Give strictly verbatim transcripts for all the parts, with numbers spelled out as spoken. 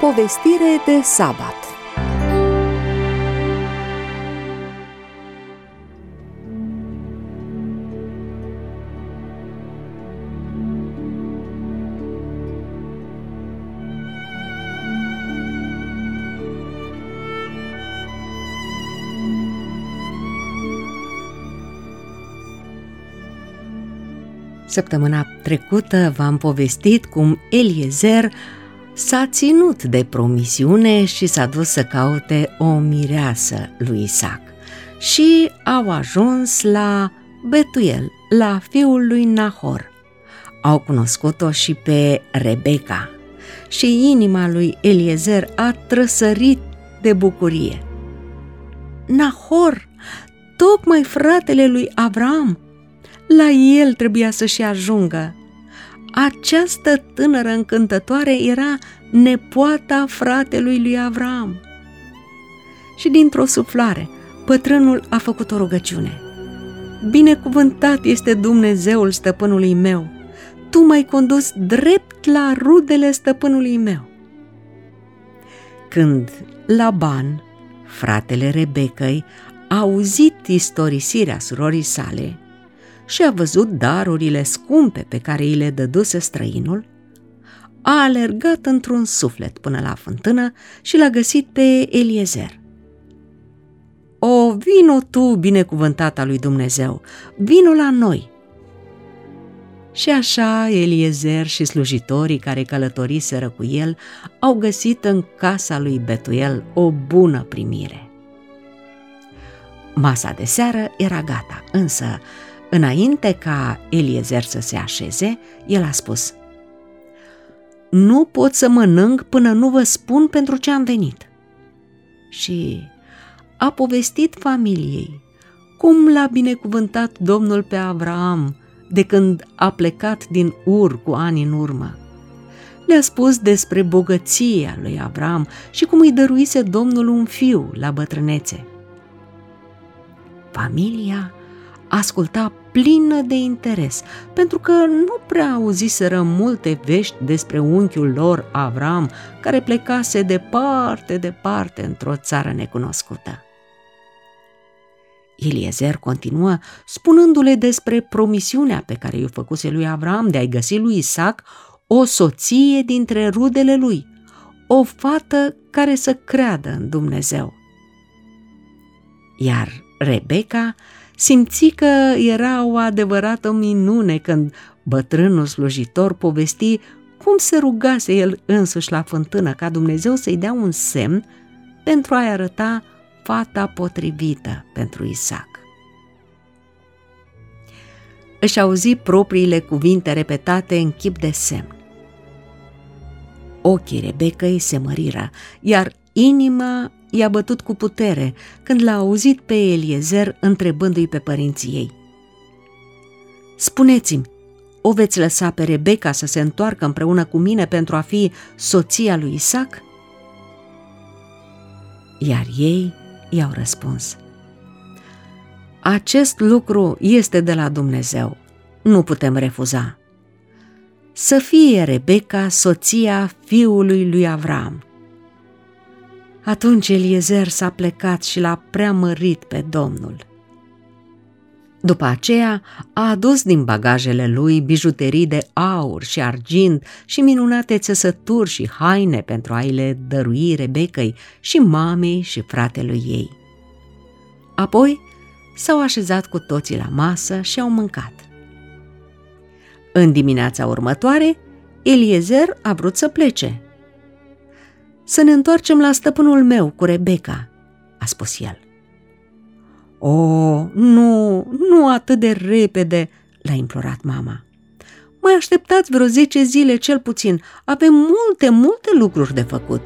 Povestire de sabat. Săptămâna trecută v-am povestit cum Eliezer s-a ținut de promisiune și s-a dus să caute o mireasă lui Isaac și au ajuns la Betuel, la fiul lui Nahor. Au cunoscut-o și pe Rebeka și inima lui Eliezer a trăsărit de bucurie. Nahor, tocmai fratele lui Avram, la el trebuia să-și ajungă. Această tânără încântătoare era nepoata fratelui lui Avram. Și dintr-o suflare, bătrânul a făcut o rugăciune. Binecuvântat este Dumnezeul stăpânului meu, tu m-ai condus drept la rudele stăpânului meu. Când Laban, fratele Rebecăi, a auzit istorisirea surorii sale și a văzut darurile scumpe pe care îi le dăduse străinul, a alergat într-un suflet până la fântână și l-a găsit pe Eliezer. O, vino tu, binecuvântata lui Dumnezeu, vino la noi! Și așa Eliezer și slujitorii care călătoriseră cu el au găsit în casa lui Betuel o bună primire. Masa de seară era gata, însă înainte ca Eliezer să se așeze, el a spus: nu pot să mănânc până nu vă spun pentru ce am venit. Și a povestit familiei cum l-a binecuvântat Domnul pe Avram de când a plecat din Ur cu ani în urmă. Le-a spus despre bogăția lui Avram și cum îi dăruise Domnul un fiu la bătrânețe. Familia asculta plină de interes, pentru că nu prea auziseră multe vești despre unchiul lor Avram, care plecase departe, departe într-o țară necunoscută. Eliezer continuă spunându-le despre promisiunea pe care i-o făcuse lui Avram de a-i găsi lui Isaac o soție dintre rudele lui, o fată care să creadă în Dumnezeu. Iar Rebeka simți că era o adevărată minune când bătrânul slujitor povesti cum se rugase el însuși la fântână ca Dumnezeu să-i dea un semn pentru a-i arăta fata potrivită pentru Isaac. Își auzi propriile cuvinte repetate în chip de semn. Ochii Rebecăi se măriră, iar inima i-a bătut cu putere când l-a auzit pe Eliezer întrebându-i pe părinții ei: spuneți-mi, o veți lăsa pe Rebeka să se întoarcă împreună cu mine pentru a fi soția lui Isaac? Iar ei i-au răspuns: acest lucru este de la Dumnezeu, nu putem refuza. Să fie Rebeka soția fiului lui Avram. Atunci Eliezer s-a plecat și l-a preamărit pe Domnul. După aceea a adus din bagajele lui bijuterii de aur și argint și minunate țesături și haine pentru a-i le dărui Rebecăi și mamei și fratelui ei. Apoi s-au așezat cu toții la masă și au mâncat. În dimineața următoare, Eliezer a vrut să plece. Să ne întoarcem la stăpânul meu cu Rebeka, a spus el. O, nu, nu atât de repede, l-a implorat mama. Mai așteptați vreo zece zile cel puțin, avem multe, multe lucruri de făcut.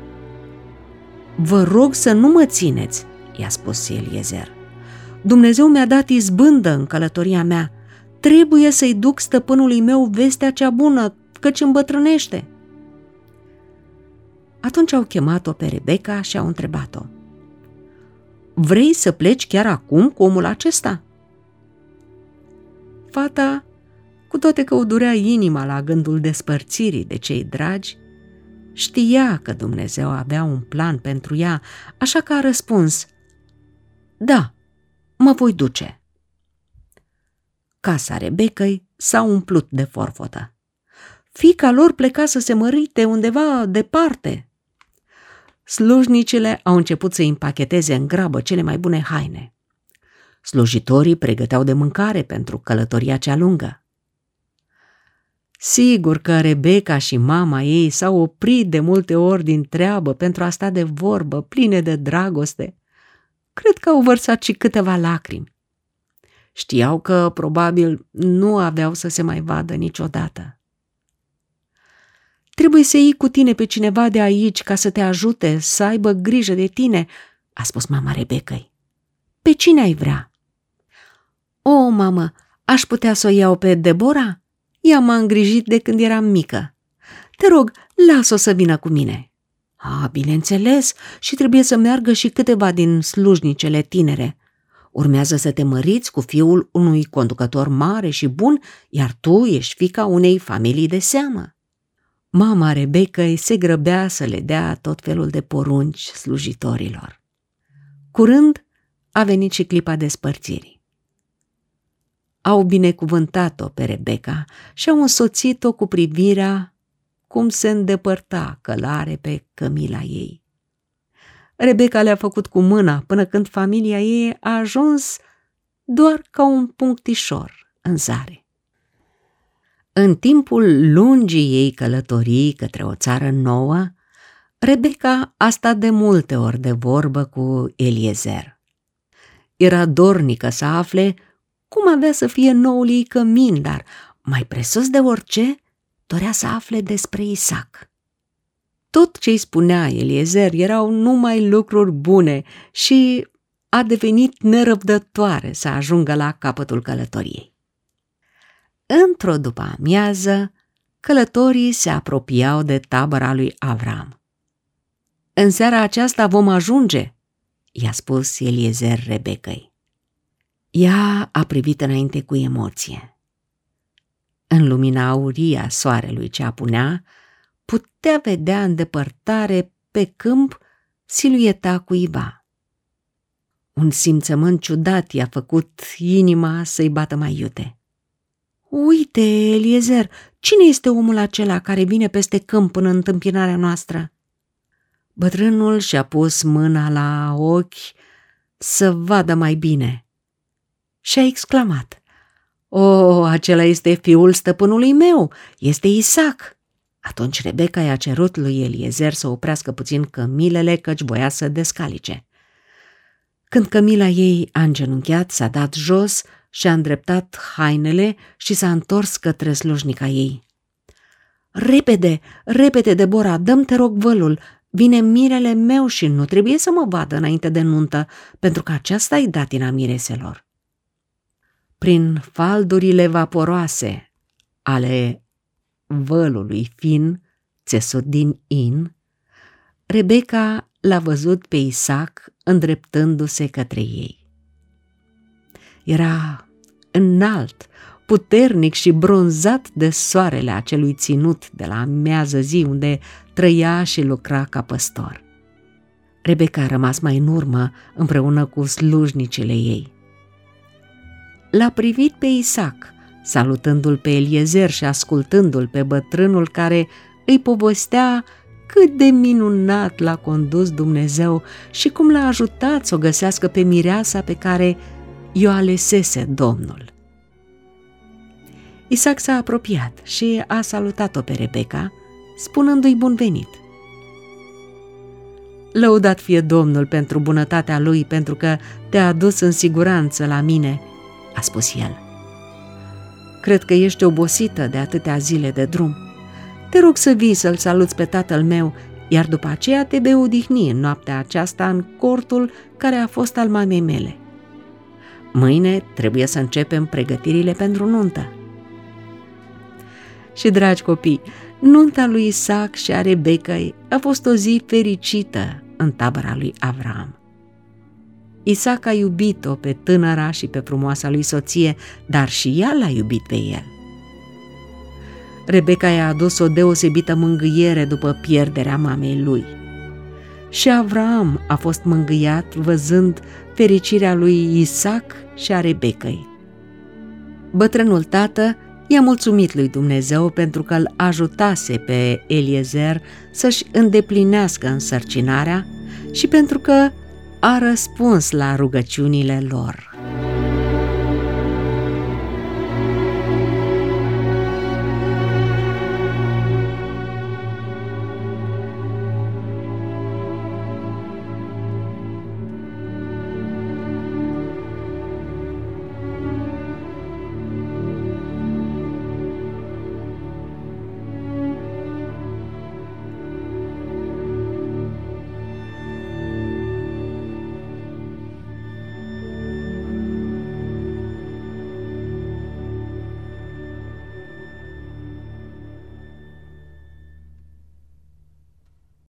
Vă rog să nu mă țineți, i-a spus Eliezer. Dumnezeu mi-a dat izbândă în călătoria mea, trebuie să-i duc stăpânului meu vestea cea bună, căci îmbătrânește. Atunci au chemat-o pe Rebeka și au întrebat-o: vrei să pleci chiar acum cu omul acesta? Fata, cu toate că o durea inima la gândul despărțirii de cei dragi, Știa că Dumnezeu avea un plan pentru ea, așa că a răspuns: da, mă voi duce. Casa Rebecăi s-a umplut de forfotă. Fiica lor pleca să se mărite undeva departe. Slujnicile au început să împacheteze în grabă cele mai bune haine. Slujitorii pregăteau de mâncare pentru călătoria cea lungă. Sigur că Rebecca și mama ei s-au oprit de multe ori din treabă pentru a sta de vorbă, pline de dragoste. Cred că au vărsat și câteva lacrimi. Știau că probabil nu aveau să se mai vadă niciodată. Trebuie să iei cu tine pe cineva de aici ca să te ajute, să aibă grijă de tine, a spus mama Rebecăi. Pe cine ai vrea? O, mamă, aș putea să o iau pe Debora? Ea m-a îngrijit de când eram mică. Te rog, lasă-o să vină cu mine. A, bineînțeles, și trebuie să meargă și câteva din slujnicele tinere. Urmează să te măriți cu fiul unui conducător mare și bun, iar tu ești fiica unei familii de seamă. Mama Rebecăi se grăbea să le dea tot felul de porunci slujitorilor. Curând a venit și clipa despărțirii. Au binecuvântat-o pe Rebecca și au însoțit-o cu privirea cum se îndepărta călare pe cămila ei. Rebecca le-a făcut cu mâna până când familia ei a ajuns doar ca un punctișor în zare. În timpul lungii ei călătorii către o țară nouă, Rebecca a stat de multe ori de vorbă cu Eliezer. Era dornică să afle cum avea să fie noul ei cămin, dar mai presus de orice, dorea să afle despre Isaac. Tot ce îi spunea Eliezer erau numai lucruri bune și a devenit nerăbdătoare să ajungă la capătul călătoriei. Într-o după-amiază, călătorii se apropiau de tabăra lui Avram. În seara aceasta vom ajunge, i-a spus Eliezer Rebecăi. Ea a privit înainte cu emoție. În lumina aurie a soarelui ce apunea, putea vedea în depărtare pe câmp silueta cuiva. Un simțământ ciudat i-a făcut inima să-i bată mai iute. Uite, Eliezer, cine este omul acela care vine peste câmp în întâmpinarea noastră? Bătrânul și-a pus mâna la ochi să vadă mai bine și a exclamat: O, acela este fiul stăpânului meu, este Isaac. Atunci Rebecca i-a cerut lui Eliezer să oprească puțin cămilele, căci voia să descalice. Când cămila ei a îngenunchiat, s-a dat jos și-a îndreptat hainele și s-a întors către slujnica ei. Repede, repede, Debora, dă-mi te rog vălul, vine mirele meu și nu trebuie să mă vadă înainte de nuntă, pentru că aceasta-i datina mireselor. Prin faldurile vaporoase ale vălului fin, țesut din in, Rebecca l-a văzut pe Isaac îndreptându-se către ei. Era înalt, puternic și bronzat de soarele acelui ținut de la amiază zi unde trăia și lucra ca păstor. Rebecca a rămas mai în urmă împreună cu slujnicile ei. L-a privit pe Isaac, salutându-l pe Eliezer și ascultându-l pe bătrânul care îi povestea cât de minunat l-a condus Dumnezeu și cum l-a ajutat să o găsească pe mireasa pe care i-o alesese Domnul. Isaac s-a apropiat și a salutat-o pe Rebecca, spunându-i bun venit. Lăudat fie Domnul pentru bunătatea lui, pentru că te-a adus în siguranță la mine, a spus el. Cred că ești obosită de atâtea zile de drum. Te rog să vii să-l saluți pe tatăl meu, iar după aceea te vei odihni în noaptea aceasta în cortul care a fost al mamei mele. Mâine trebuie să începem pregătirile pentru nuntă. Și, dragi copii, nunta lui Isaac și a Rebecăi a fost o zi fericită în tabăra lui Avram. Isaac a iubit-o pe tânăra și pe frumoasa lui soție, dar și ea l-a iubit pe el. Rebecca i-a adus o deosebită mângâiere după pierderea mamei lui. Și Avram a fost mângâiat văzând fericirea lui Isaac și a Rebecăi. Bătrânul tată i-a mulțumit lui Dumnezeu pentru că îl ajutase pe Eliezer să-și îndeplinească însărcinarea și pentru că a răspuns la rugăciunile lor.